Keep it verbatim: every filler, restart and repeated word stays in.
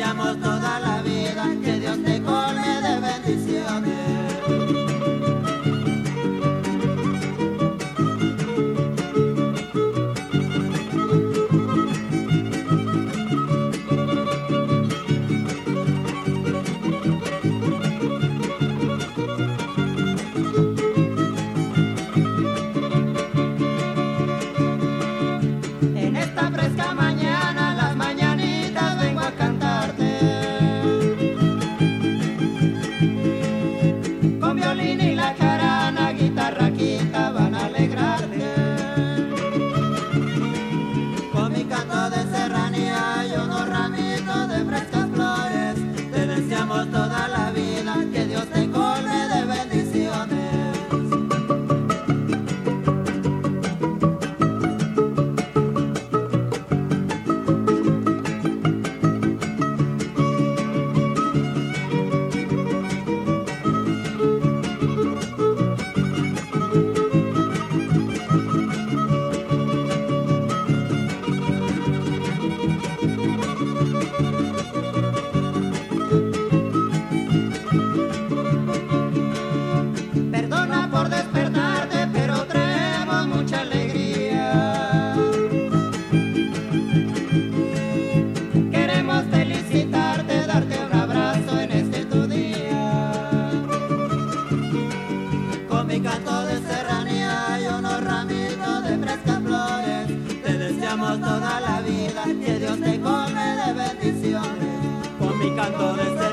deseamos toda la vida que Dios te colme de bendiciones. En esta fresca mañana, las mañanitas vengo a cantarte, con violín y la jarana, guitarra quita van a alegrarte. Con mi canto de serranía y unos ramitos de frescas flores, te deseamos toda la vida que Dios te colme de bendiciones. Perdona por despertarte, pero traemos mucha alegría. Queremos felicitarte, darte un abrazo en este tu día. Con mi canto de serranía y unos ramitos de frescas flores, te deseamos toda la vida que Dios te colme de bendiciones. Con mi canto de serranía